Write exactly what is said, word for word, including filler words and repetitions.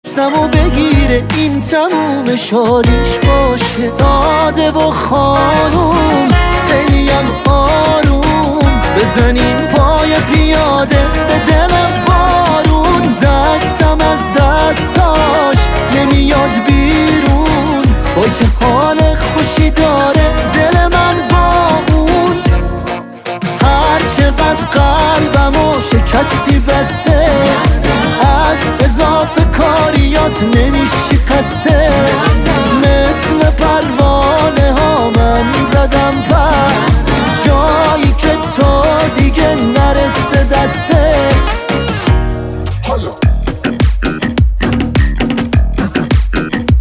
دستمو بگیره این تموم شادیش باشه، ساده و خانوم